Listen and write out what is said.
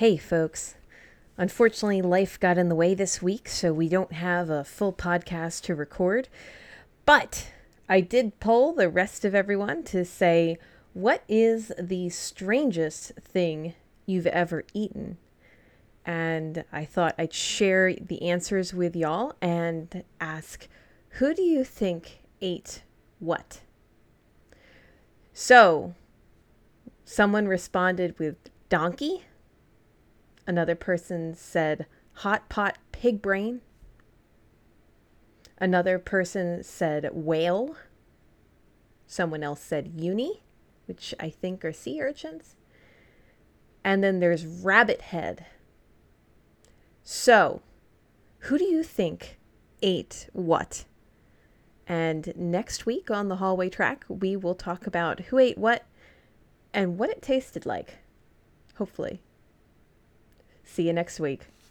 Hey, folks. Unfortunately, life got in the way this week, so we don't have a full podcast to record. But I did poll the rest of everyone to say, what is the strangest thing you've ever eaten? And I thought I'd share the answers with y'all and ask, who do you think ate what? So, someone responded with donkey. Another person said hot pot pig brain. Another person said whale. Someone else said uni, which I think are sea urchins. And then there's rabbit head. So, who do you think ate what? And next week on the hallway track, we will talk about who ate what and what it tasted like. Hopefully. See you next week.